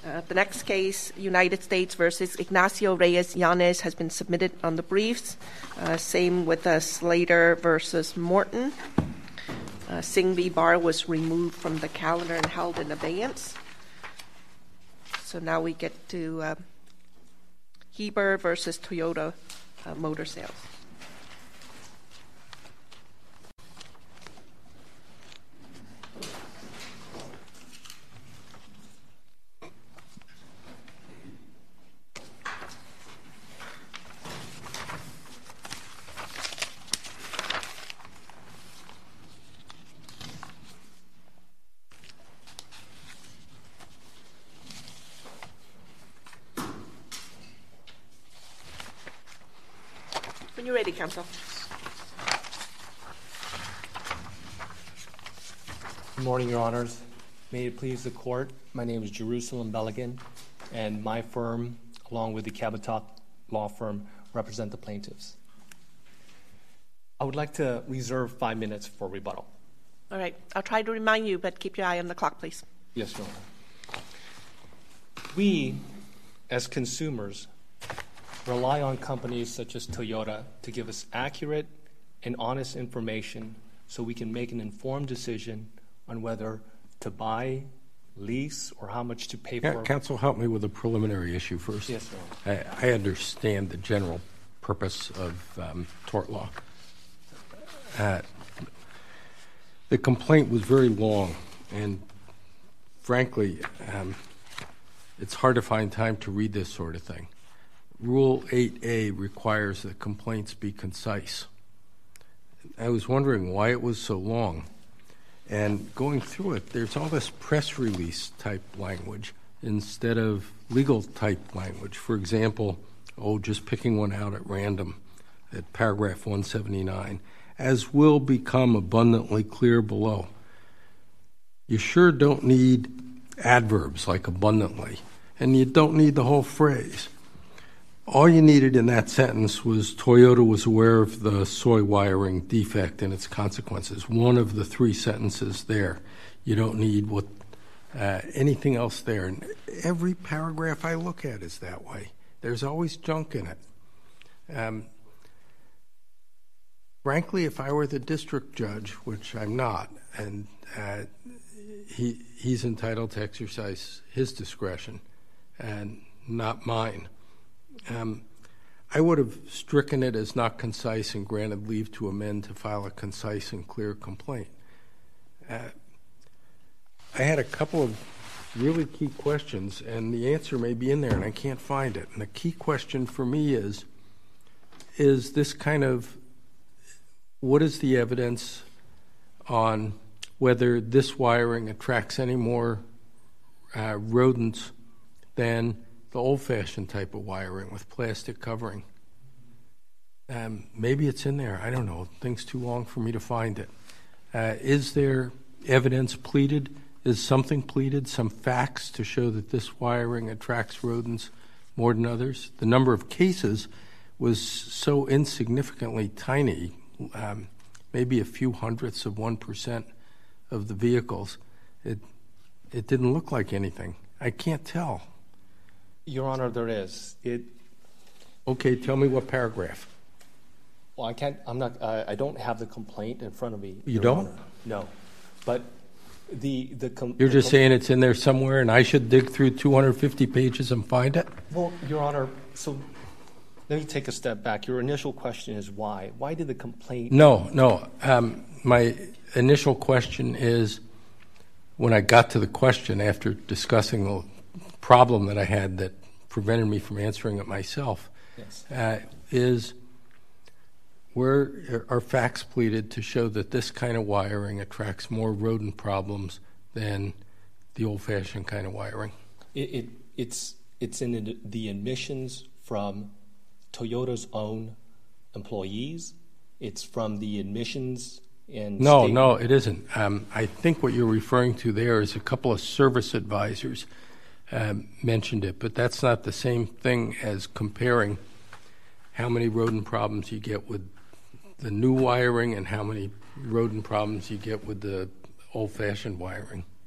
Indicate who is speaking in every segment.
Speaker 1: The next case, United States versus Ignacio Reyes Yanez, has been submitted on the briefs. Same with Slater versus Morton. Singh v. Barr was removed from the calendar and held in abeyance. So now we get to Heber versus Toyota Motor Sales. When you're ready, Counsel.
Speaker 2: Good morning, Your Honors. May it please the Court, my name is Jerusalem Belligan, and my firm, along with the Kabatok Law Firm, represent the plaintiffs. I would like to reserve 5 minutes for rebuttal.
Speaker 1: All right. I'll try to remind you, but keep your eye on the clock, please.
Speaker 2: Yes, Your Honor. We, as consumers, rely on companies such as Toyota to give us accurate and honest information so we can make an informed decision on whether to buy, lease, or how much to pay for.
Speaker 3: Counsel, help me with a preliminary issue first.
Speaker 2: Yes, Your Honor.
Speaker 3: I understand the general purpose of tort law. The complaint was very long, and frankly, it's hard to find time to read this sort of thing. Rule 8A requires that complaints be concise. I was wondering why it was so long. And going through it, there's all this press release type language instead of legal type language. For example, just picking one out at random at paragraph 179, as will become abundantly clear below. You sure don't need adverbs like abundantly, and you don't need the whole phrase. All you needed in that sentence was Toyota was aware of the soy wiring defect and its consequences. One of the 3 sentences there. You don't need anything else there. And every paragraph I look at is that way. There's always junk in it. Frankly, if I were the district judge, which I'm not, and he's entitled to exercise his discretion and not mine, I would have stricken it as not concise and granted leave to amend to file a concise and clear complaint. I had a couple of really key questions, and the answer may be in there, and I can't find it. And the key question for me is this kind of, what is the evidence on whether this wiring attracts any more rodents than the old-fashioned type of wiring with plastic covering? Maybe it's in there. I don't know. Thing's too long for me to find it. Is there evidence pleaded? Is something pleaded, some facts to show that this wiring attracts rodents more than others? The number of cases was so insignificantly tiny, maybe a few hundredths of 1% of the vehicles. It didn't look like anything. I can't tell.
Speaker 2: Your Honor, there is.
Speaker 3: Okay, tell me what paragraph.
Speaker 2: Well, I don't have the complaint in front of me.
Speaker 3: You don't?
Speaker 2: Honor. No. But
Speaker 3: You're just saying it's in there somewhere and I should dig through 250 pages and find it?
Speaker 2: Well, Your Honor, so let me take a step back. Your initial question is why? Why did the complaint...
Speaker 3: No. My initial question is, when I got to the question after discussing the problem that I had that prevented me from answering it myself,
Speaker 2: yes,
Speaker 3: is where are facts pleaded to show that this kind of wiring attracts more rodent problems than the old-fashioned kind of wiring?
Speaker 2: It's in the admissions from Toyota's own employees. It's from the admissions in...
Speaker 3: No, it isn't. I think what you're referring to there is a couple of service advisors mentioned it, but that's not the same thing as comparing how many rodent problems you get with the new wiring and how many rodent problems you get with the old-fashioned wiring.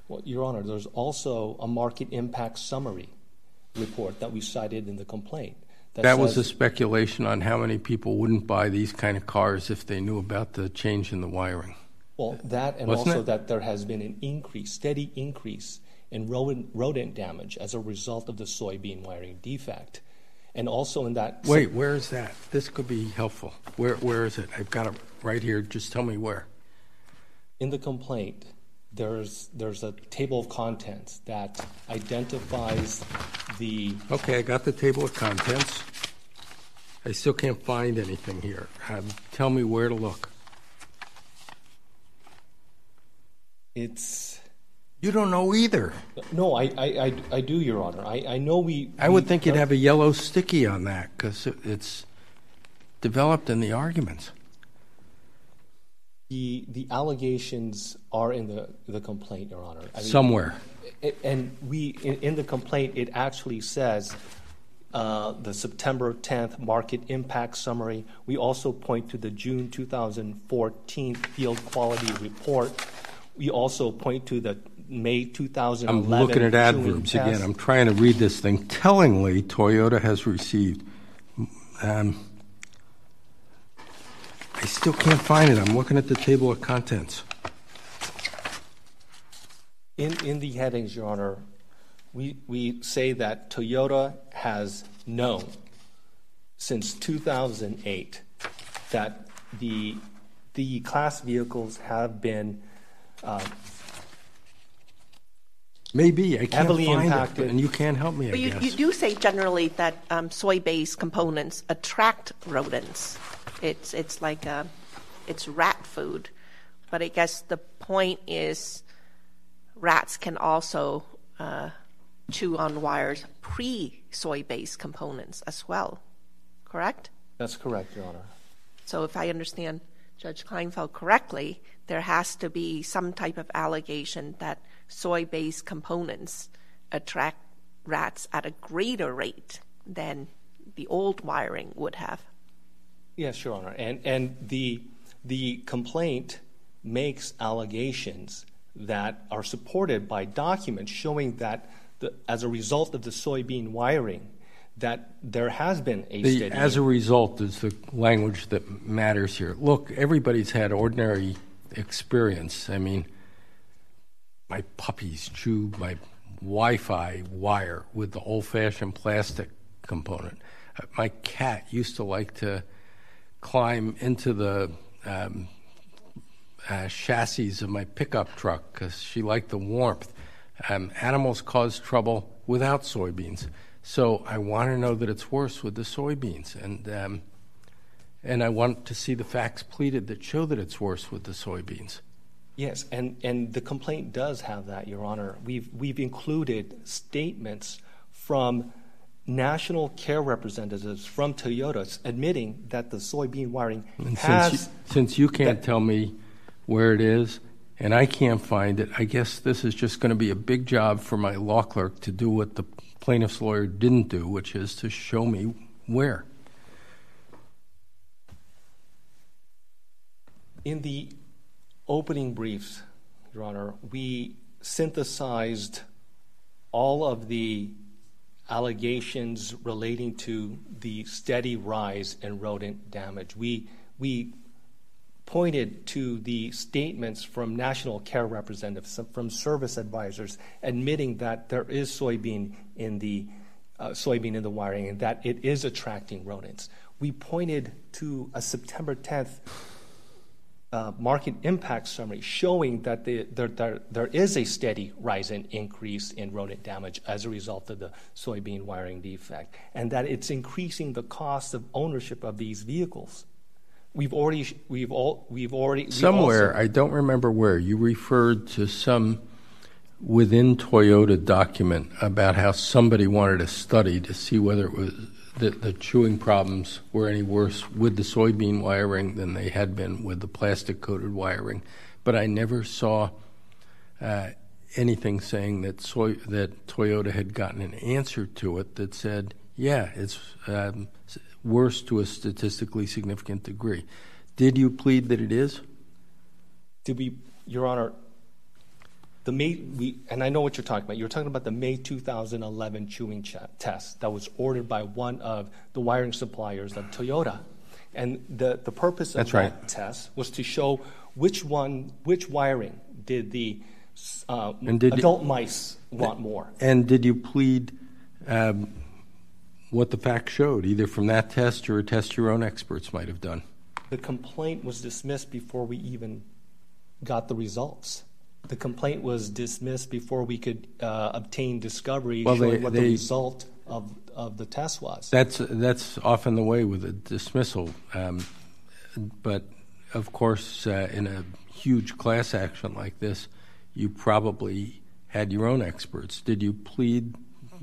Speaker 2: Well, Your Honor, there's also a market impact summary report that we cited in the complaint.
Speaker 3: That was a speculation on how many people wouldn't buy these kind of cars if they knew about the change in the wiring.
Speaker 2: Well, that and
Speaker 3: Wasn't
Speaker 2: also
Speaker 3: it?
Speaker 2: that there has been an steady increase in rodent damage as a result of the soybean wiring defect. And also in that...
Speaker 3: Wait, where is that? This could be helpful. Where is it? I've got it right here. Just tell me where.
Speaker 2: In the complaint, there's a table of contents that identifies the...
Speaker 3: Okay, I got the table of contents. I still can't find anything here. Tell me where to look.
Speaker 2: It's...
Speaker 3: You don't know either.
Speaker 2: No, I do, Your Honor. I know we...
Speaker 3: I would think you'd have a yellow sticky on that because it's developed in the arguments.
Speaker 2: The allegations are in the complaint, Your Honor.
Speaker 3: Somewhere.
Speaker 2: And in the complaint, it actually says the September 10th market impact summary. We also point to the June 2014 field quality report. We also point to the May 2011.
Speaker 3: I'm looking at adverbs again. I'm trying to read this thing. Tellingly, Toyota has received. I still can't find it. I'm looking at the table of contents.
Speaker 2: In the headings, Your Honor, we say that Toyota has known since 2008 that the class vehicles have been
Speaker 3: maybe I can't
Speaker 2: heavily
Speaker 3: find
Speaker 2: impacted.
Speaker 3: it, and you can't help me.
Speaker 1: But
Speaker 3: I guess
Speaker 1: you do say generally that soy-based components attract rodents. It's like it's rat food, but I guess the point is rats can also chew on wires pre-soy-based components as well, correct?
Speaker 2: That's correct, Your Honor.
Speaker 1: So if I understand Judge Kleinfeld correctly, there has to be some type of allegation that soy-based components attract rats at a greater rate than the old wiring would have.
Speaker 2: Yes, Your Honor. And the complaint makes allegations that are supported by documents showing that as a result of the soybean wiring, that there has been a steady...
Speaker 3: As a result is the language that matters here. Look, everybody's had ordinary experience. I mean, my puppies chew my Wi-Fi wire with the old-fashioned plastic component. My cat used to like to climb into the chassis of my pickup truck because she liked the warmth. Animals cause trouble without soybeans. So I want to know that it's worse with the soybeans. And I want to see the facts pleaded that show that it's worse with the soybeans.
Speaker 2: Yes, and the complaint does have that, Your Honor. We've included statements from national care representatives from Toyota admitting that the soybean wiring has...
Speaker 3: Since you can't tell me where it is, and I can't find it, I guess this is just going to be a big job for my law clerk to do what the plaintiff's lawyer didn't do, which is to show me where.
Speaker 2: In the opening briefs, Your Honor, we synthesized all of the allegations relating to the steady rise in rodent damage. We pointed to the statements from national care representatives, from service advisors, admitting that there is soybean in the wiring and that it is attracting rodents. We pointed to a September 10th market impact summary showing that there is a steady rise and increase in rodent damage as a result of the soybean wiring defect, and that it's increasing the cost of ownership of these vehicles. We've already
Speaker 3: somewhere, I don't remember where, you referred to some within Toyota document about how somebody wanted a study to see whether it was the chewing problems were any worse with the soybean wiring than they had been with the plastic-coated wiring. But I never saw anything saying that Toyota had gotten an answer to it that said, yeah, it's worse to a statistically significant degree. Did you plead that it is?
Speaker 2: Your Honor, and I know what you're talking about. You're talking about the May 2011 chewing test that was ordered by one of the wiring suppliers of Toyota. And the purpose of that test was to show which wiring did the adult mice want more.
Speaker 3: And did you plead what the facts showed, either from that test or a test your own experts might have done?
Speaker 2: The complaint was dismissed before we even got the results. The complaint was dismissed before we could obtain discovery showing what the result of the test was.
Speaker 3: That's often the way with a dismissal. But, of course, in a huge class action like this, you probably had your own experts. Did you plead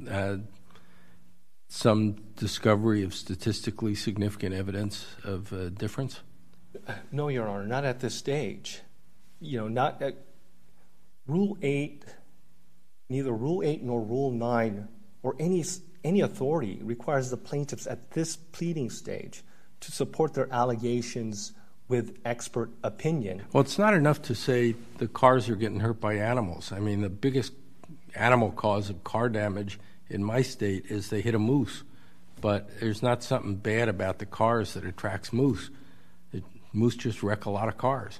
Speaker 3: some discovery of statistically significant evidence of difference?
Speaker 2: No, Your Honor, not at this stage. Not at Rule 8, neither Rule 8 nor Rule 9 or any authority requires the plaintiffs at this pleading stage to support their allegations with expert opinion.
Speaker 3: Well, it's not enough to say the cars are getting hurt by animals. I mean, the biggest animal cause of car damage in my state is they hit a moose. But there's not something bad about the cars that attracts moose. Moose just wreck a lot of cars.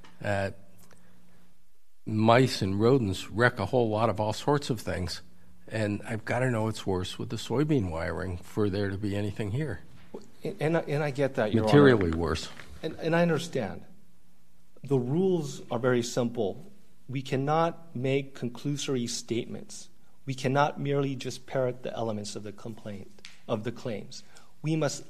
Speaker 3: Mice and rodents wreck a whole lot of all sorts of things. And I've got to know it's worse with the soybean wiring for there to be anything here.
Speaker 2: And I get that, Your Honor.
Speaker 3: Materially worse.
Speaker 2: And I understand. The rules are very simple. We cannot make conclusory statements. We cannot merely just parrot the elements of the complaint, of the claims. We must,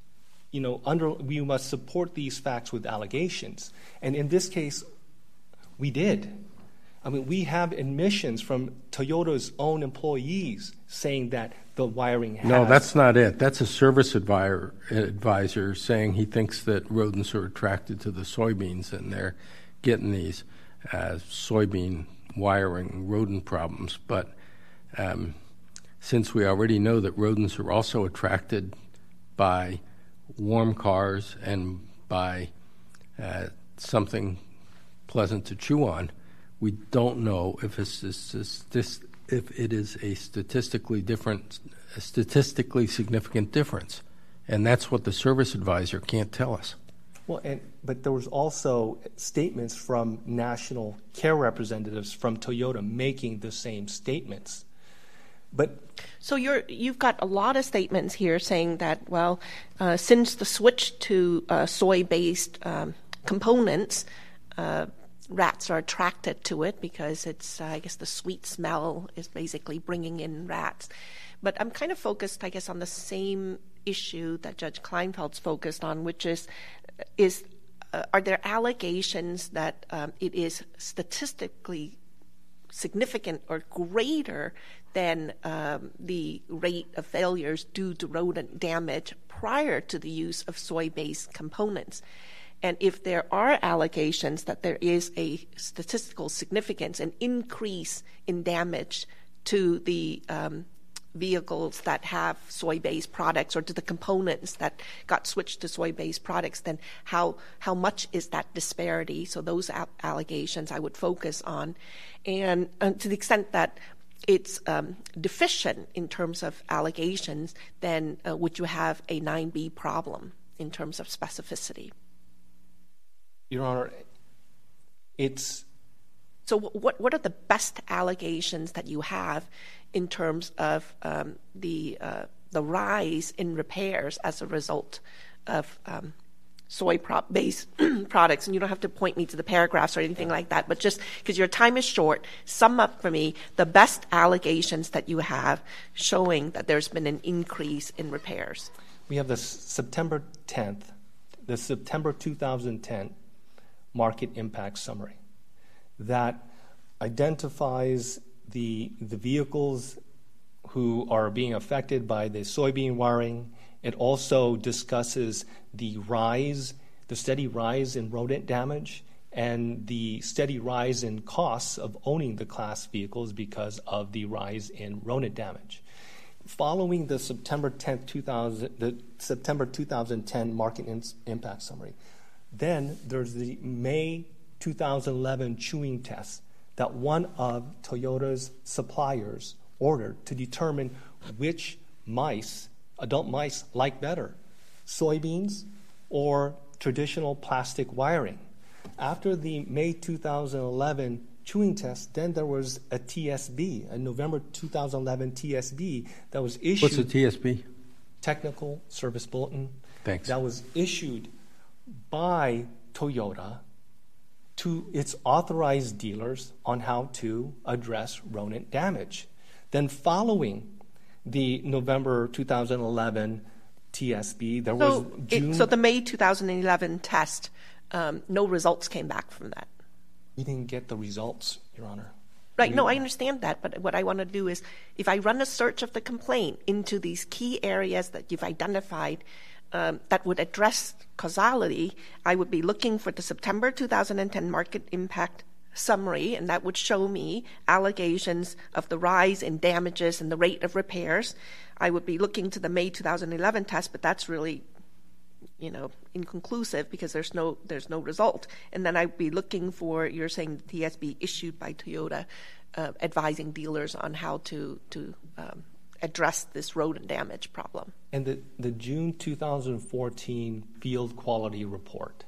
Speaker 2: we must support these facts with allegations. And in this case, we did. I mean, we have admissions from Toyota's own employees saying that the wiring has...
Speaker 3: No, that's not it. That's a service advisor saying he thinks that rodents are attracted to the soybeans and they're getting these soybean wiring rodent problems. But since we already know that rodents are also attracted by warm cars and by something pleasant to chew on, we don't know if it is a statistically significant difference, and that's what the service advisor can't tell us.
Speaker 2: Well, but there was also statements from national care representatives from Toyota making the same statements. But
Speaker 1: so you've got a lot of statements here saying that since the switch to soy-based components. Rats are attracted to it because it's, I guess, the sweet smell is basically bringing in rats. But I'm kind of focused, I guess, on the same issue that Judge Kleinfeld's focused on, which is are there allegations that it is statistically significant or greater than the rate of failures due to rodent damage prior to the use of soy-based components? And if there are allegations that there is a statistical significance, an increase in damage to the vehicles that have soy-based products or to the components that got switched to soy-based products, then how much is that disparity? So those allegations I would focus on. And to the extent that it's deficient in terms of allegations, then would you have a 9B problem in terms of specificity?
Speaker 2: Your Honor, it's...
Speaker 1: So what are the best allegations that you have in terms of the rise in repairs as a result of soy-based products? And you don't have to point me to the paragraphs or anything like that, but just because your time is short, sum up for me the best allegations that you have showing that there's been an increase in repairs.
Speaker 2: We have the September 2010 market impact summary that identifies the vehicles who are being affected by the soybean wiring. It also discusses the steady rise in rodent damage and the steady rise in costs of owning the class vehicles because of the rise in rodent damage. Following the September 2010 market impact summary, then there's the May 2011 chewing test that one of Toyota's suppliers ordered to determine which adult mice like better, soybeans or traditional plastic wiring. After the May 2011 chewing test, then there was a TSB, a November 2011 TSB that was issued.
Speaker 3: What's a TSB?
Speaker 2: Technical Service Bulletin.
Speaker 3: Thanks.
Speaker 2: That was issued by Toyota to its authorized dealers on how to address rodent damage. Then following the November 2011 TSB, there was June.
Speaker 1: So the May 2011 test, no results came back from that.
Speaker 2: We didn't get the results, Your Honor.
Speaker 1: Right, no, I understand that, but what I want to do is, if I run a search of the complaint into these key areas that you've identified that would address causality, I would be looking for the September 2010 market impact summary, and that would show me allegations of the rise in damages and the rate of repairs. I would be looking to the May 2011 test, but that's really, inconclusive because there's no result. And then I'd be looking for, you're saying the TSB issued by Toyota, advising dealers on how to address this rodent damage problem.
Speaker 2: And the June 2014 field quality report,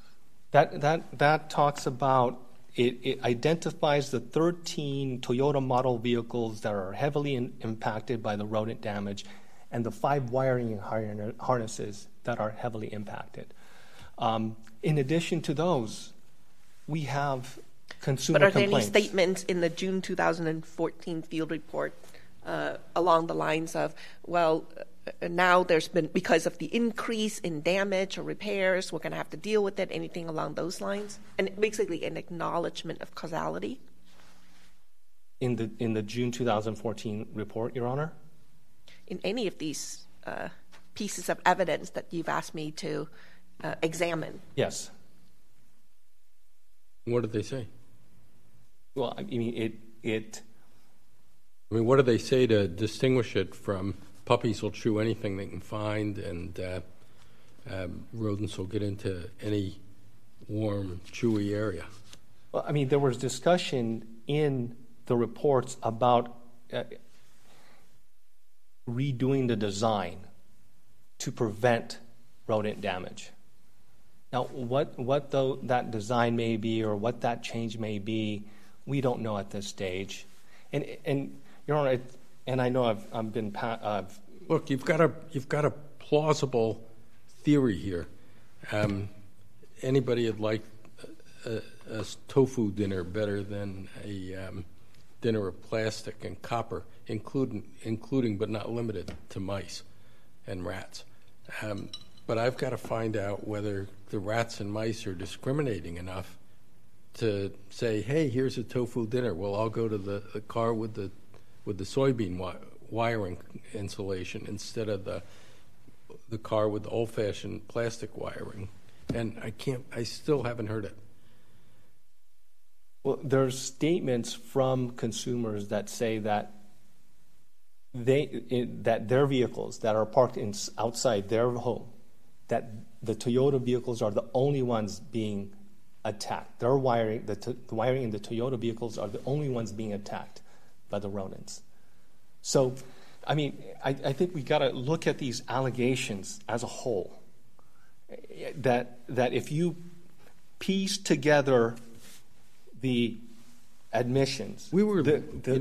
Speaker 2: that talks about, it identifies the 13 Toyota model vehicles that are heavily impacted by the rodent damage and the 5 wiring harnesses that are heavily impacted. In addition to those, we have consumer complaints.
Speaker 1: But are there any statements in the June 2014 field report along the lines of, now there's been, because of the increase in damage or repairs, we're going to have to deal with it, anything along those lines? And basically an acknowledgement of causality?
Speaker 2: In the June 2014 report, Your Honor?
Speaker 1: In any of these pieces of evidence that you've asked me to examine?
Speaker 2: Yes.
Speaker 3: What did they say?
Speaker 2: Well, I mean,
Speaker 3: what do they say to distinguish it from puppies will chew anything they can find and rodents will get into any warm, chewy area?
Speaker 2: Well, I mean, there was discussion in the reports about redoing the design to prevent rodent damage. Now, what that design may be or what that change may be, we don't know at this stage. And Your Honor, and I know I've been
Speaker 3: look, you've got a plausible theory here. Anybody would like a tofu dinner better than a dinner of plastic and copper, including but not limited to mice and rats. But I've got to find out whether the rats and mice are discriminating enough to say, hey, here's a tofu dinner. Well, I'll go to the car with the soybean wiring insulation instead of the car with the old-fashioned plastic wiring. And I still haven't heard it.
Speaker 2: Well, there's statements from consumers that say that that their vehicles that are parked outside their home, that the Toyota vehicles are the only ones being attacked. Their wiring, the wiring in the Toyota vehicles are the only ones being attacked by the rodents. So, I mean, I think we got to look at these allegations as a whole. That if you piece together the admissions,
Speaker 3: we were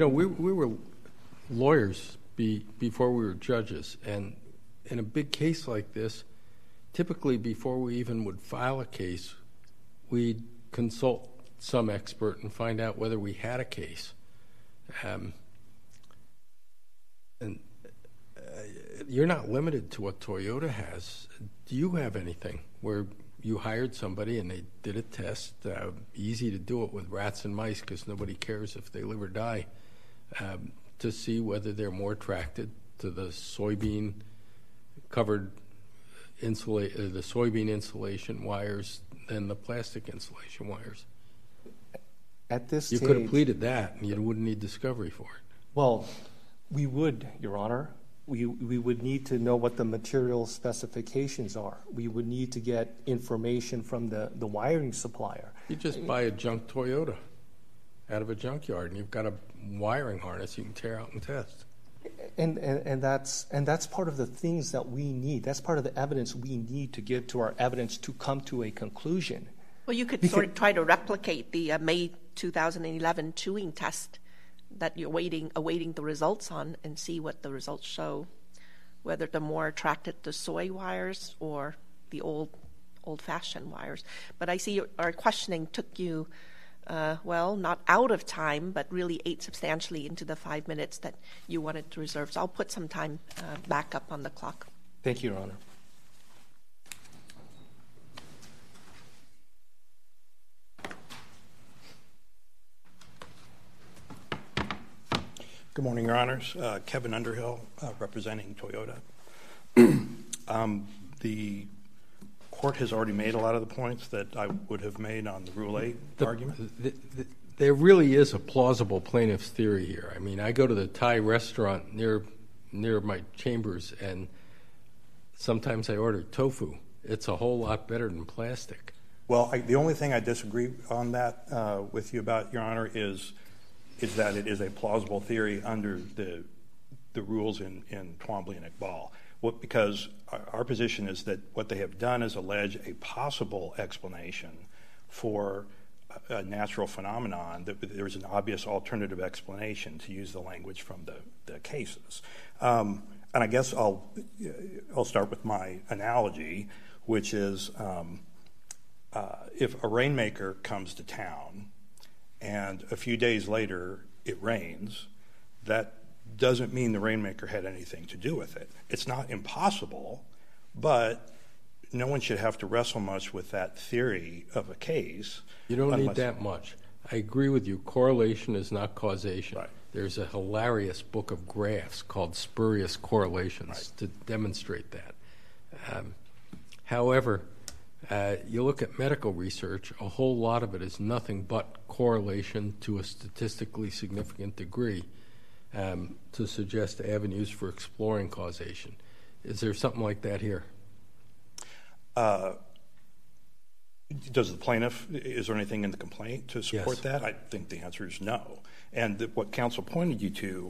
Speaker 3: lawyers before we were judges, and in a big case like this, typically before we even would file a case, we'd consult some expert and find out whether we had a case. And you're not limited to what Toyota has. Do you have anything where you hired somebody and they did a test, easy to do it with rats and mice because nobody cares if they live or die, to see whether they're more attracted to the soybean insulation wires than the plastic insulation wires?
Speaker 2: At this
Speaker 3: you
Speaker 2: stage,
Speaker 3: could have pleaded that, and you wouldn't need discovery for it.
Speaker 2: Well, we would, Your Honor. We would need to know what the material specifications are. We would need to get information from the wiring supplier.
Speaker 3: You just buy a junk Toyota. out of a junkyard, and you've got a wiring harness you can tear out and test.
Speaker 2: And that's part of the things that we need. That's part of the evidence we need to give to our evidence to come to a conclusion.
Speaker 1: Well, you could sort of try to replicate the May 2011 chewing test that you're awaiting the results on, and see what the results show, whether they're more attracted to soy wires or the old-fashioned wires. But I see our questioning took you, not out of time, but really ate substantially into the 5 minutes that you wanted to reserve. So I'll put some time back up on the clock.
Speaker 2: Thank you, Your Honor.
Speaker 4: Good morning, Your Honors. Kevin Underhill, representing Toyota. The court has already made a lot of the points that I would have made on the Rule 8 argument.
Speaker 3: There really is a plausible plaintiff's theory here. I mean, I go to the Thai restaurant near my chambers, and sometimes I order tofu. It's a whole lot better than plastic.
Speaker 4: Well, the only thing I disagree on that with you about, Your Honor, is that it is a plausible theory under the rules in Twombly and Iqbal. Because our position is that what they have done is allege a possible explanation for a natural phenomenon, that there is an obvious alternative explanation, to use the language from the cases. And I guess I'll start with my analogy, which is if a rainmaker comes to town and a few days later it rains, that doesn't mean the rainmaker had anything to do with it. It's not impossible, but no one should have to wrestle much with that theory of a case.
Speaker 3: You don't need that much. I agree with you. Correlation is not causation.
Speaker 4: Right.
Speaker 3: There's a hilarious book of graphs called Spurious Correlations to demonstrate that. However, you look at medical research, a whole lot of it is nothing but correlation to a statistically significant degree to suggest avenues for exploring causation. Is there something like that here?
Speaker 4: Does the plaintiff, is there anything in the complaint to support
Speaker 3: Yes.
Speaker 4: that? I think the answer is no. And what counsel pointed you to,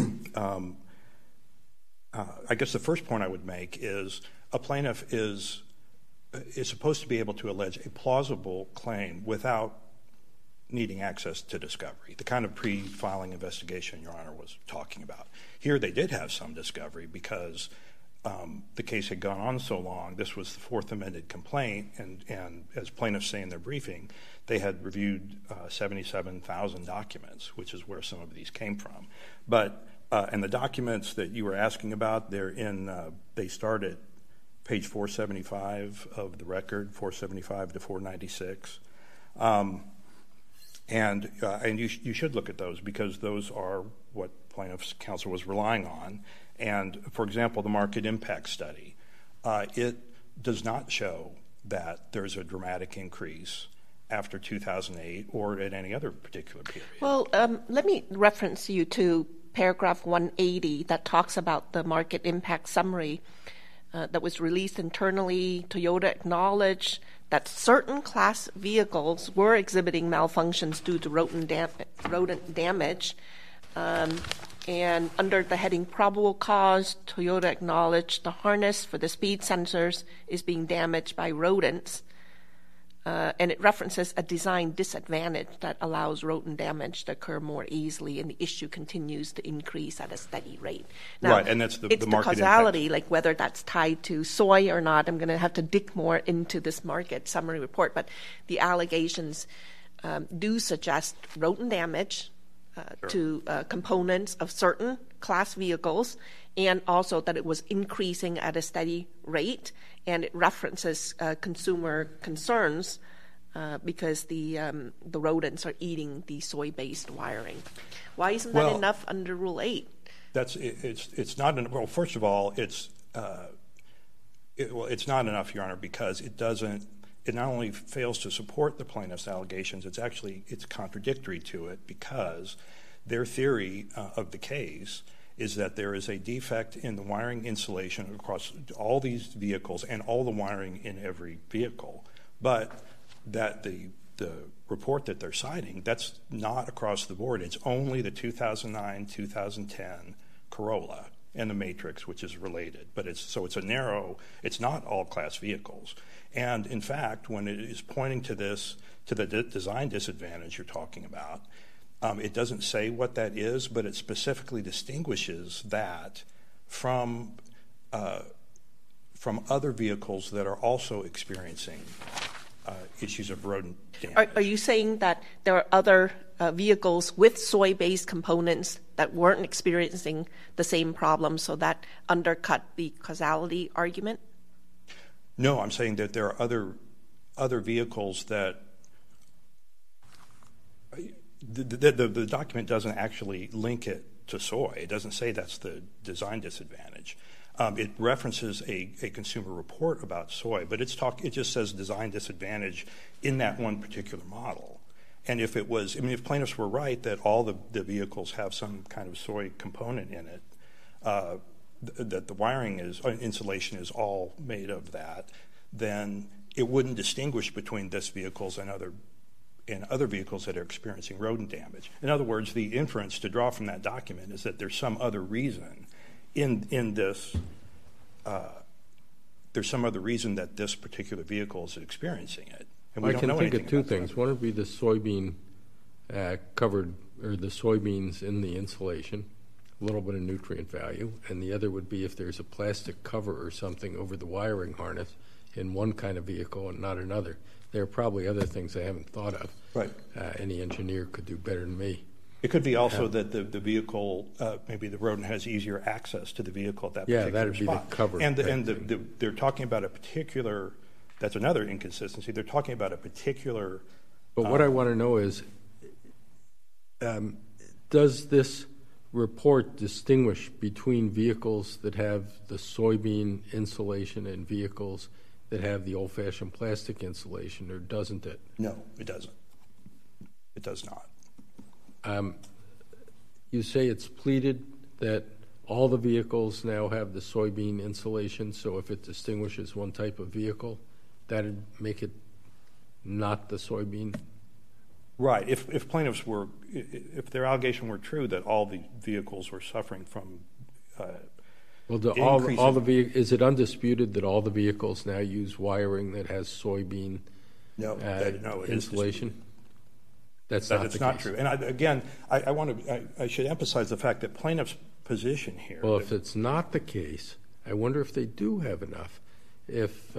Speaker 4: I guess the first point I would make is a plaintiff is supposed to be able to allege a plausible claim without needing access to discovery, the kind of pre-filing investigation Your Honor was talking about. Here they did have some discovery because the case had gone on so long. This was the fourth amended complaint, and as plaintiffs say in their briefing, they had reviewed 77,000 documents, which is where some of these came from. But and the documents that you were asking about, they start at page 475 of the record, 475 to 496. And you should look at those, because those are what plaintiff's counsel was relying on. And, for example, the market impact study, it does not show that there's a dramatic increase after 2008 or at any other particular period.
Speaker 1: Well, let me reference you to paragraph 180 that talks about the market impact summary that was released internally. Toyota acknowledged that certain class vehicles were exhibiting malfunctions due to rodent damage. And under the heading probable cause, Toyota acknowledged the harness for the speed sensors is being damaged by rodents. And it references a design disadvantage that allows rodent damage to occur more easily, and the issue continues to increase at a steady rate. Now,
Speaker 4: right, and that's the market
Speaker 1: causality,
Speaker 4: impact.
Speaker 1: like whether that's tied to soy or not. I'm going to have to dig more into this market summary report, but the allegations do suggest rodent damage to components of certain class vehicles, and also that it was increasing at a steady rate, and it references consumer concerns because the rodents are eating the soy-based wiring. Why isn't that enough under Rule 8?
Speaker 4: It's not enough. Well, first of all, it's not enough, Your Honor, because it not only fails to support the plaintiff's allegations, it's contradictory to it, because their theory of the case is that there is a defect in the wiring insulation across all these vehicles and all the wiring in every vehicle, but that the report that they're citing, that's not across the board. It's only the 2009, 2010 Corolla and the Matrix, which is related. But it's not all class vehicles. And in fact, when it is pointing to this, to the design disadvantage you're talking about, it doesn't say what that is, but it specifically distinguishes that from other vehicles that are also experiencing issues of rodent damage.
Speaker 1: Are you saying that there are other vehicles with soy-based components that weren't experiencing the same problem, so that undercut the causality argument?
Speaker 4: No, I'm saying that there are other vehicles that the document doesn't actually link it to soy. It doesn't say that's the design disadvantage. It references a consumer report about soy, but it just says design disadvantage in that one particular model. And if plaintiffs were right that all the vehicles have some kind of soy component in it, that the wiring insulation is all made of that, then it wouldn't distinguish between this vehicles and other vehicles that are experiencing rodent damage. In other words, the inference to draw from that document is that there's some other reason in this. There's some other reason that this particular vehicle is experiencing it. And we don't know anything about that.
Speaker 3: I can think of two things. One would be the soybean covered, or the soybeans in the insulation, a little bit of nutrient value, and the other would be if there's a plastic cover or something over the wiring harness in one kind of vehicle and not another. There are probably other things I haven't thought of.
Speaker 4: Right.
Speaker 3: Any engineer could do better than me.
Speaker 4: It could be also that the vehicle, maybe the rodent has easier access to the vehicle at that particular spot.
Speaker 3: Yeah, that would be the cover.
Speaker 4: And they're talking about a particular, that's another inconsistency, they're talking about a particular...
Speaker 3: But what I want to know is, does this report distinguish between vehicles that have the soybean insulation and vehicles that have the old-fashioned plastic insulation, or doesn't it?
Speaker 4: No, it doesn't. It does not.
Speaker 3: You say it's pleaded that all the vehicles now have the soybean insulation, so if it distinguishes one type of vehicle, that would make it not the soybean?
Speaker 4: Right. If plaintiffs were, if their allegation were true that all the vehicles were suffering from
Speaker 3: is it undisputed that all the vehicles now use wiring that has soybean insulation? That's not true. And I should emphasize the fact that plaintiff's position here. Well, if it's not the case, I wonder if they do have enough. If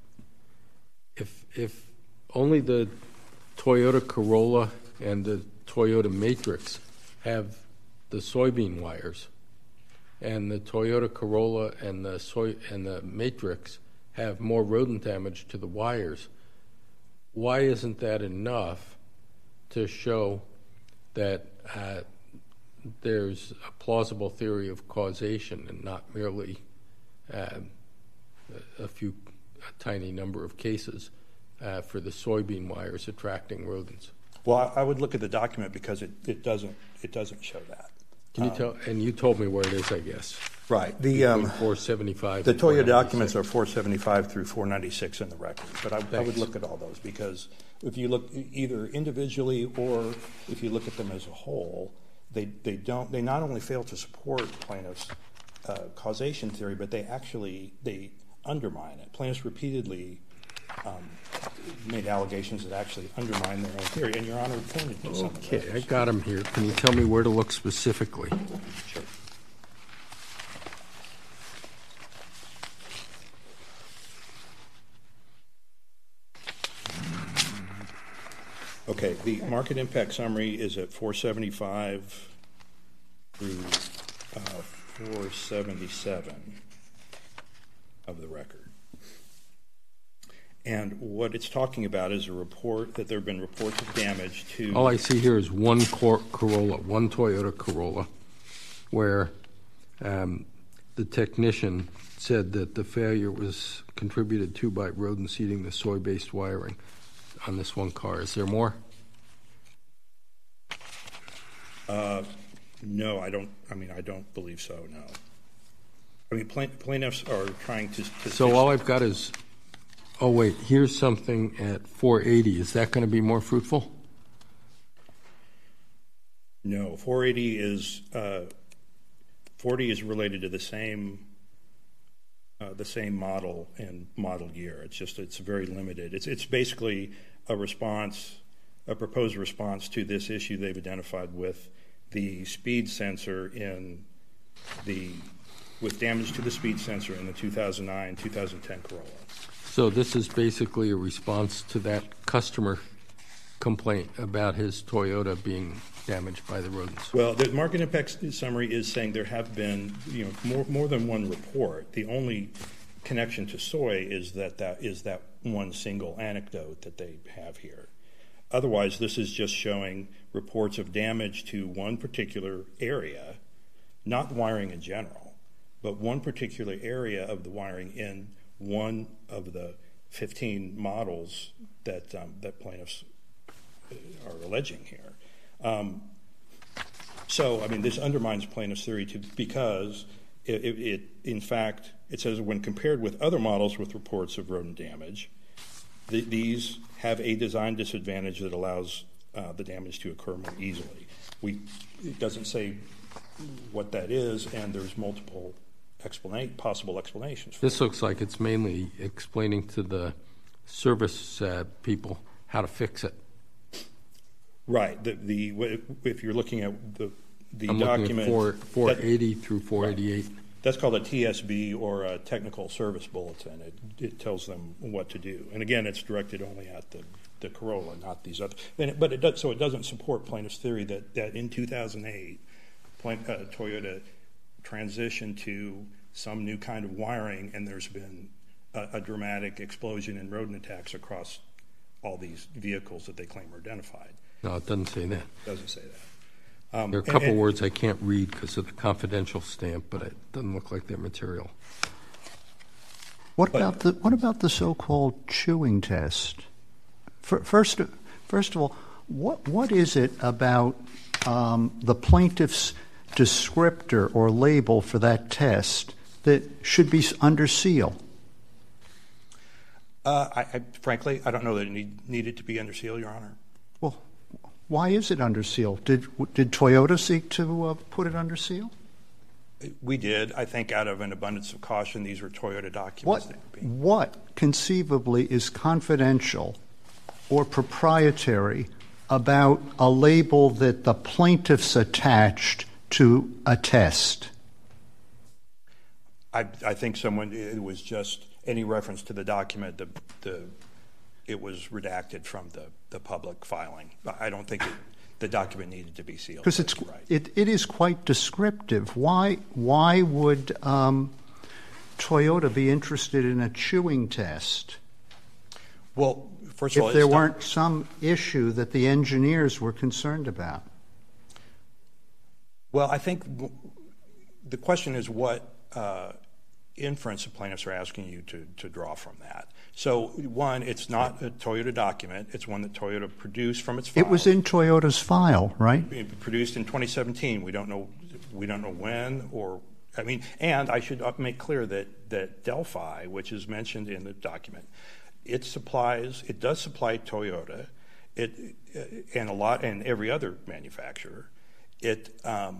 Speaker 3: only the Toyota Corolla and the Toyota Matrix have the soybean wires, and the Toyota Corolla and the Matrix have more rodent damage to the wires, why isn't that enough to show that there's a plausible theory of causation and not merely a tiny number of cases for the soybean wires attracting rodents?
Speaker 4: Well, I would look at the document because it doesn't show that.
Speaker 3: Can you tell? And you told me where it is, I guess.
Speaker 4: Right.
Speaker 3: The 475.
Speaker 4: The Toyota documents are 475 through 496 in the record. But I would look at all those because if you look either individually or if you look at them as a whole, they not only fail to support plaintiffs' causation theory, but they undermine it. Plaintiffs repeatedly made allegations that actually undermine their own theory. And Your Honor pointed to some of those.
Speaker 3: Okay, I got them here. Can you tell me where to look specifically?
Speaker 4: Sure. Okay, the market impact summary is at 475 through 477 of the record. And what it's talking about is a report that there have been reports of damage to...
Speaker 3: All I see here is one Corolla, one Toyota Corolla, where the technician said that the failure was contributed to by rodents eating the soy-based wiring on this one car. Is there more?
Speaker 4: No, I don't believe so, no. I mean, plaintiffs are trying to
Speaker 3: So all I've got is Oh, wait, here's something at 480. Is that going to be more fruitful?
Speaker 4: No, 480 is 40 is related to the same model and model year. It's very limited. It's basically a proposed response to this issue they've identified with the speed sensor with damage to the speed sensor in the 2009-2010 Corolla. So
Speaker 3: this is basically a response to that customer complaint about his Toyota being damaged by the rodents.
Speaker 4: Well, the market impact summary is saying there have been more than one report. The only connection to soy is that one single anecdote that they have here. Otherwise, this is just showing reports of damage to one particular area, not wiring in general, but one particular area of the wiring in one of the 15 models that plaintiffs are alleging here. So, I mean, this undermines plaintiff's theory because it in fact, it says when compared with other models with reports of rodent damage, these have a design disadvantage that allows the damage to occur more easily. It doesn't say what that is, and there's multiple possible explanations for
Speaker 3: this. Looks like it's mainly explaining to the service people how to fix it.
Speaker 4: Right. If you're looking at the
Speaker 3: I'm
Speaker 4: document,
Speaker 3: looking at 480 through 488.
Speaker 4: Right. That's called a TSB or a technical service bulletin. It tells them what to do, and again, it's directed only at the Corolla, not these other. But it doesn't support plaintiff's theory that in 2008, Toyota transitioned to some new kind of wiring, and there's been a dramatic explosion in rodent attacks across all these vehicles that they claim are identified.
Speaker 3: No, it doesn't say that.
Speaker 4: It doesn't say that.
Speaker 3: There are a couple words I can't read because of the confidential stamp, but it doesn't look like they're material.
Speaker 5: What about the so-called chewing test? First of all, what is it about the plaintiff's descriptor or label for that test that should be under seal?
Speaker 4: Frankly, I don't know that it needed to be under seal, Your Honor.
Speaker 5: Well, why is it under seal? Did Toyota seek to put it under seal?
Speaker 4: We did. I think out of an abundance of caution, these were Toyota documents.
Speaker 5: What conceivably is confidential or proprietary about a label that the plaintiffs attached to a test?
Speaker 4: I think it was just any reference to the document, it was redacted from the public filing. I don't think the document needed to be sealed.
Speaker 5: Because it is quite descriptive. Why would Toyota be interested in a chewing test?
Speaker 4: Well, first of all,
Speaker 5: if there weren't some issue that the engineers were concerned about.
Speaker 4: Well, I think the question is what inference the plaintiffs are asking you to draw from that. So, one, it's not a Toyota document. It's one that Toyota produced from its file.
Speaker 5: It was in Toyota's file, right?
Speaker 4: It produced in 2017. We don't know when or. I mean, and I should make clear that Delphi, which is mentioned in the document, it does supply Toyota, and every other manufacturer. It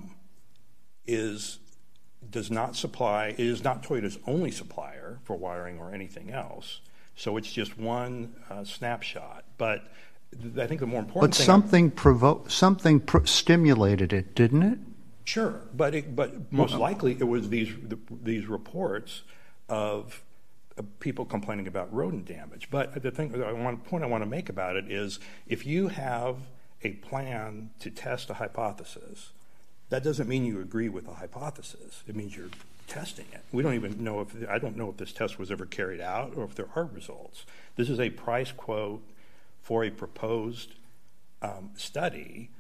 Speaker 4: is not Toyota's only supplier for wiring or anything else. So it's just one snapshot. But I think the more important thing.
Speaker 5: But something stimulated it, didn't it?
Speaker 4: Sure, but most likely it was these reports of people complaining about rodent damage. But the point I want to make about it is if you have a plan to test a hypothesis, that doesn't mean you agree with the hypothesis. It means you're testing it. We don't even know I don't know if this test was ever carried out or if there are results. This is a price quote for a proposed study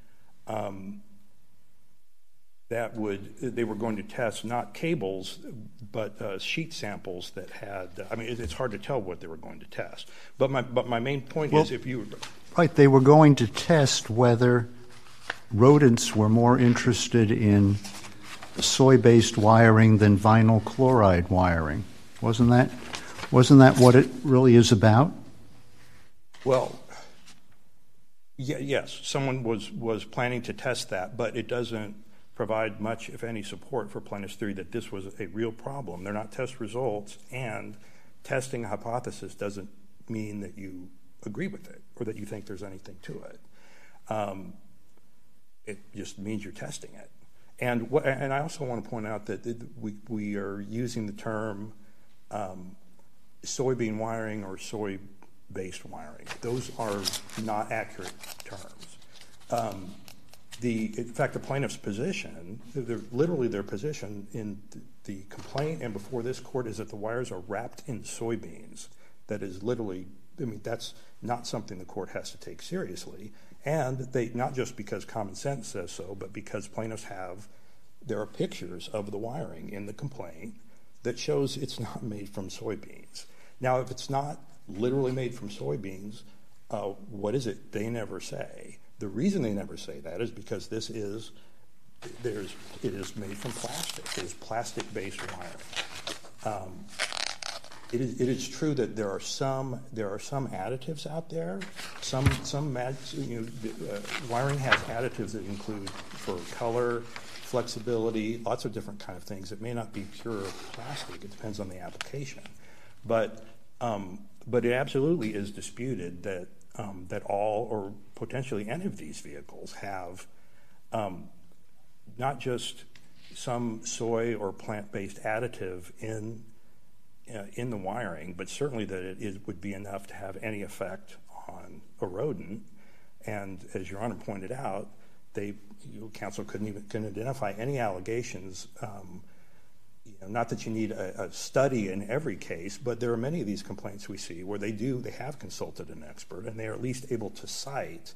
Speaker 4: they were going to test not cables but sheet samples that had. I mean, it's hard to tell what they were going to test. But my main point is if you
Speaker 5: right, they were going to test whether rodents were more interested in soy-based wiring than vinyl chloride wiring. Wasn't that Wasn't that what it really is about?
Speaker 4: Well, yes, someone was planning to test that, but it doesn't provide much, if any, support for plaintiff's theory that this was a real problem. They're not test results, and testing a hypothesis doesn't mean that you agree with it or that you think there's anything to it. It just means you're testing it. And I also want to point out that we are using the term soybean wiring or soy-based wiring. Those are not accurate terms. In fact, the plaintiff's position, literally their position in the complaint and before this court is that the wires are wrapped in soybeans. That is literally, that's not something the court has to take seriously. And they, not just because common sense says so, but because plaintiffs there are pictures of the wiring in the complaint that shows it's not made from soybeans. Now, if it's not literally made from soybeans, what is it? They never say. The reason they never say that is because it is made from plastic. It is plastic-based wiring. It is true that there are some additives out there. Wiring has additives that include for color, flexibility, lots of different kind of things. It may not be pure plastic. It depends on the application, but it absolutely is disputed that all or potentially any of these vehicles have not just some soy or plant-based additive in the wiring, but certainly that it would be enough to have any effect on a rodent. And as Your Honor pointed out, counsel couldn't identify any allegations. Not that you need a study in every case, but there are many of these complaints we see where they have consulted an expert, and they are at least able to cite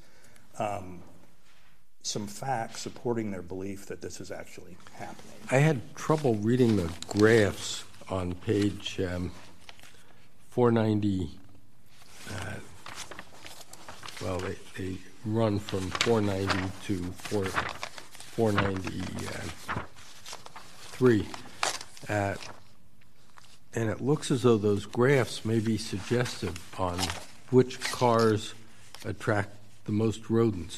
Speaker 4: some facts supporting their belief that this is actually happening.
Speaker 3: I had trouble reading the graphs on page 490. They run from 490 to 493. And it looks as though those graphs may be suggestive on which cars attract the most rodents.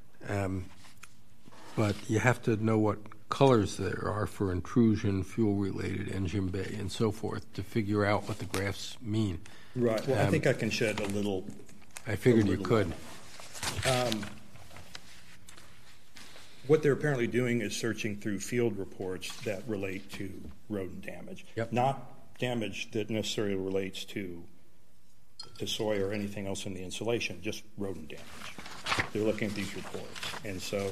Speaker 3: But you have to know what colors there are for intrusion, fuel-related, engine bay, and so forth to figure out what the graphs mean.
Speaker 4: Right. Well, I think I can shed a little.
Speaker 3: I figured you could.
Speaker 4: What they're apparently doing is searching through field reports that relate to rodent damage, not damage that necessarily relates to soy or anything else in the insulation, just rodent damage. They're looking at these reports. And so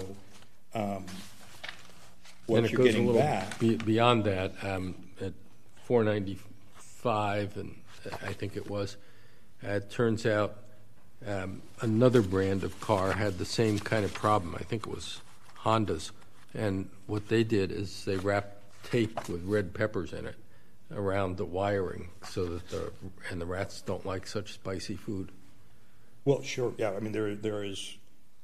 Speaker 4: what you're getting back.
Speaker 3: Beyond that, at 495, and I think it was, it turns out another brand of car had the same kind of problem. I think it was Honda's, and what they did is they wrapped tape with red peppers in it around the wiring so that the rats don't like such spicy food.
Speaker 4: Well, sure, yeah. I mean, there is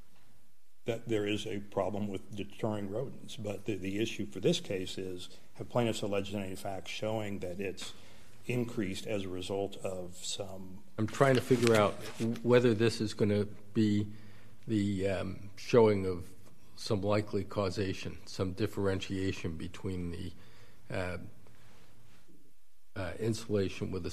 Speaker 4: a problem with deterring rodents, but the issue for this case is, have plaintiffs alleged any facts showing that it's increased as a result of some.
Speaker 3: I'm trying to figure out whether this is going to be the showing of some likely causation, some differentiation between the insulation with the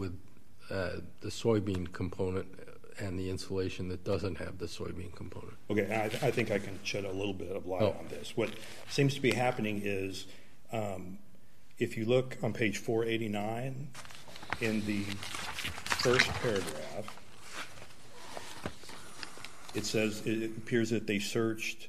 Speaker 3: soybean component and the insulation that doesn't have the soybean component.
Speaker 4: Okay, I think I can shed a little bit of light on this. What seems to be happening is, if you look on page 489 in the first paragraph, it says it appears that they searched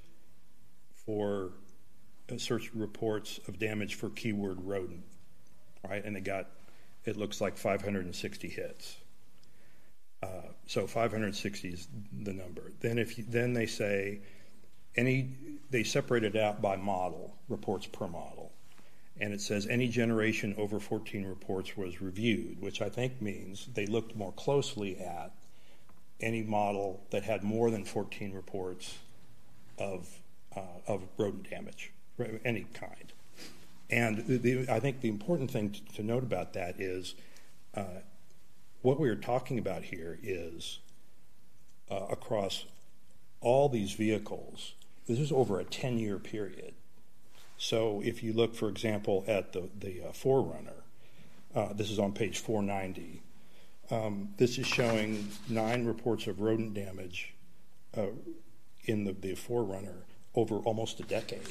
Speaker 4: reports of damage for keyword rodent, right? And they got, it looks like 560 hits. So 560 is the number. Then they say they separate it out by model, reports per model. And it says any generation over 14 reports was reviewed, which I think means they looked more closely at any model that had more than 14 reports of rodent damage, any kind. And I think the important thing to note about that is what we are talking about here is across all these vehicles, this is over a 10-year period. So if you look, for example, at the 4Runner, this is on page 490. This is showing 9 reports of rodent damage in the 4Runner over almost a decade.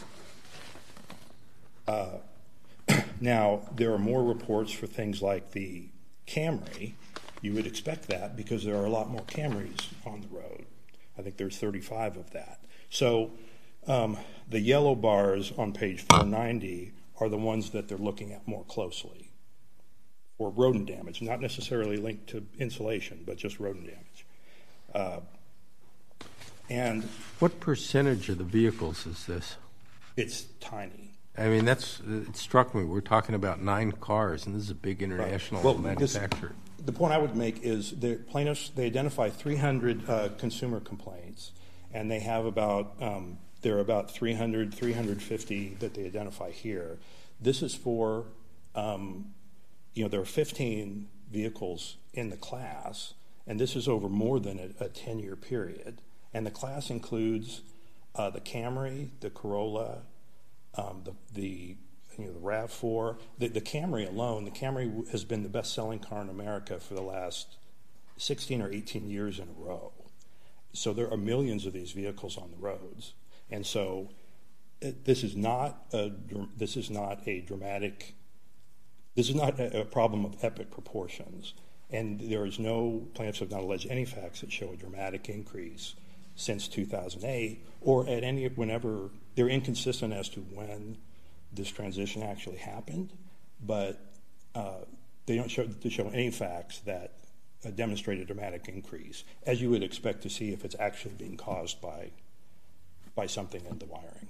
Speaker 4: Now, there are more reports for things like the Camry. You would expect that because there are a lot more Camrys on the road. I think there's 35 of that. So the yellow bars on page 490 are the ones that they're looking at more closely for rodent damage, not necessarily linked to insulation, but just rodent damage. And
Speaker 3: what percentage of the vehicles is this?
Speaker 4: It's tiny.
Speaker 3: I mean, it struck me. We're talking about 9 cars, and this is a big international manufacturer.
Speaker 4: The point I would make is the plaintiffs, they identify 300 consumer complaints, and they have about, there are about 300, 350 that they identify here. This is for, there are 15 vehicles in the class, and this is over more than a 10-year period. And the class includes the Camry, the Corolla, the RAV4. The Camry alone, the Camry has been the best-selling car in America for the last 16 or 18 years in a row. So there are millions of these vehicles on the roads. And so this is not a problem of epic proportions. And there is plaintiffs have not alleged any facts that show a dramatic increase since 2008 or whenever. They're inconsistent as to when this transition actually happened, but they don't show any facts that demonstrate a dramatic increase, as you would expect to see if it's actually being caused by something in the wiring.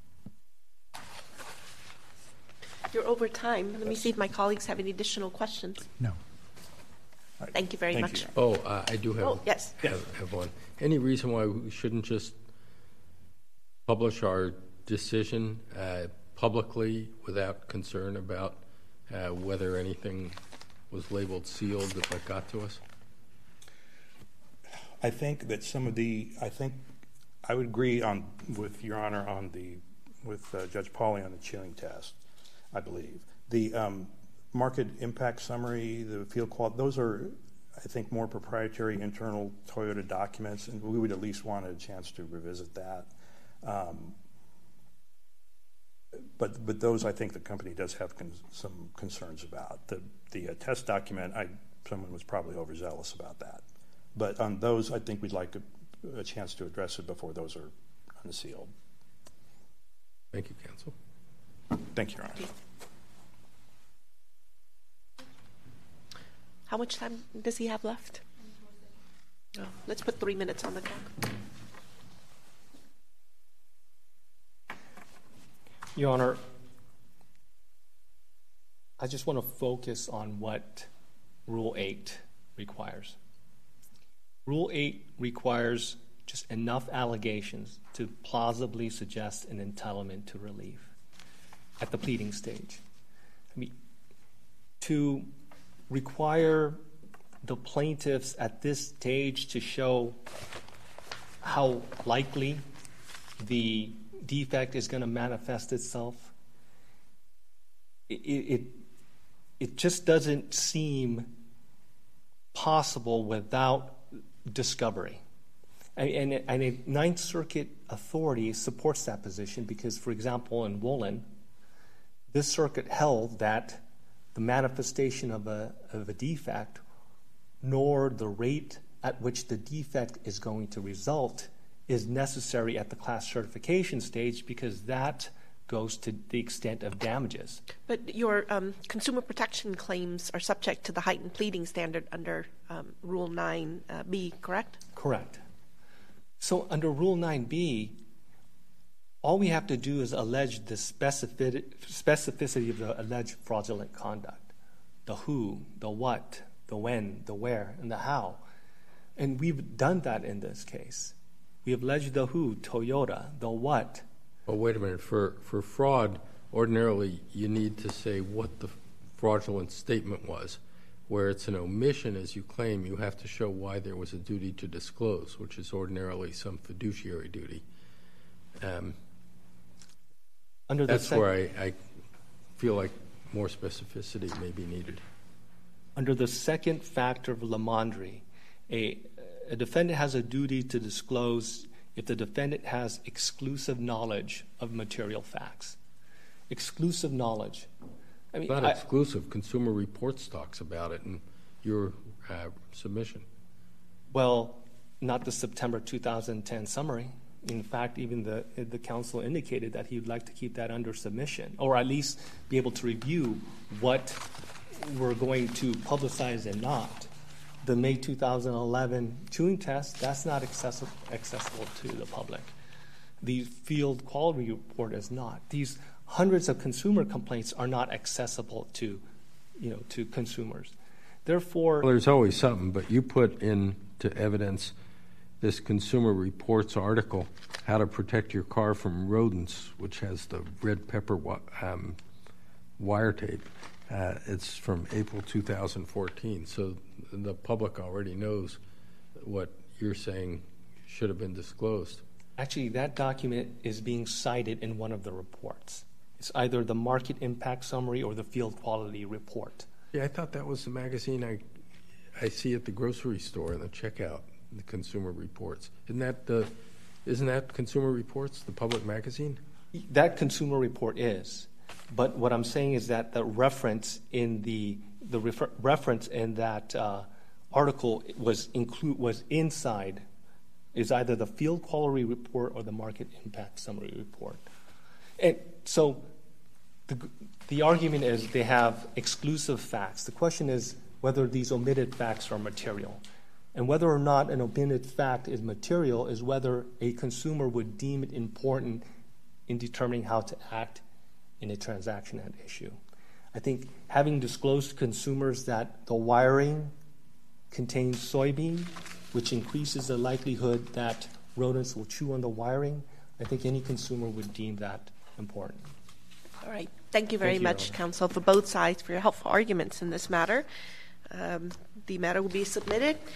Speaker 1: You're over time. Let me see if my colleagues have any additional questions.
Speaker 5: No.
Speaker 4: Right.
Speaker 1: Thank you very much.
Speaker 3: Oh, I do have,
Speaker 1: yes.
Speaker 3: have one. Any reason why we shouldn't just publish our decision publicly without concern about whether anything was labeled sealed that got to us?
Speaker 4: I think that I would agree with Your Honor with Judge Pauly on the chewing test, I believe. The market impact summary, the field quality, those are, I think, more proprietary internal Toyota documents, and we would at least want a chance to revisit that. But those, I think, the company does have some concerns about. The test document, someone was probably overzealous about that. But on those, I think we'd like a chance to address it before those are unsealed.
Speaker 3: Thank you, counsel.
Speaker 4: Thank you, Your Honor.
Speaker 1: How much time does he have left? Oh, let's put 3 minutes on the clock.
Speaker 2: Your Honor, I just want to focus on what Rule 8 requires. Rule 8 requires just enough allegations to plausibly suggest an entitlement to relief at the pleading stage. I mean, to require the plaintiffs at this stage to show how likely the defect is going to manifest itself, it just doesn't seem possible without discovery. And a Ninth Circuit authority supports that position because, for example, in Woolen, this circuit held that the manifestation of a defect nor the rate at which the defect is going to result is necessary at the class certification stage because that goes to the extent of damages.
Speaker 1: But your consumer protection claims are subject to the heightened pleading standard under Rule 9b, correct?
Speaker 2: Correct. So under Rule 9b, all we have to do is allege the specificity of the alleged fraudulent conduct, the who, the what, the when, the where, and the how. And we've done that in this case. We have alleged the who, Toyota, the what.
Speaker 3: Well, wait a minute. For fraud, ordinarily you need to say what the fraudulent statement was. Where it's an omission, as you claim, you have to show why there was a duty to disclose, which is ordinarily some fiduciary duty. That's where I feel like more specificity may be needed.
Speaker 2: Under the second factor of Lamondre, a defendant has a duty to disclose if the defendant has exclusive knowledge of material facts. Exclusive knowledge. I mean,
Speaker 3: not exclusive. Consumer Reports talks about it in your submission.
Speaker 2: Well, not the September 2010 summary. In fact, even the counsel indicated that he would like to keep that under submission, or at least be able to review what we're going to publicize and not. The May 2011 chewing test, that's not accessible to the public. The field quality report is not. These hundreds of consumer complaints are not accessible to consumers. Therefore,
Speaker 3: well, there's always something, but you put into evidence this Consumer Reports article, How to Protect Your Car from Rodents, which has the red pepper wire tape. It's from April 2014, so the public already knows what you're saying should have been disclosed.
Speaker 2: Actually, that document is being cited in one of the reports. It's either the Market Impact Summary or the Field Quality Report.
Speaker 3: Yeah, I thought that was the magazine I see at the grocery store in the checkout, the Consumer Reports. Isn't that Consumer Reports, the public magazine?
Speaker 2: That Consumer Report is. But what I'm saying is that the reference in reference in that article was inside is either the Field Quality Report or the Market Impact Summary Report. And so the argument is they have exclusive facts. The question is whether these omitted facts are material. And whether or not an omitted fact is material is whether a consumer would deem it important in determining how to act in a transaction at issue. I think having disclosed to consumers that the wiring contains soybean, which increases the likelihood that rodents will chew on the wiring, I think any consumer would deem that important.
Speaker 1: All right. Thank you very much, counsel, for both sides for your helpful arguments in this matter. The matter will be submitted.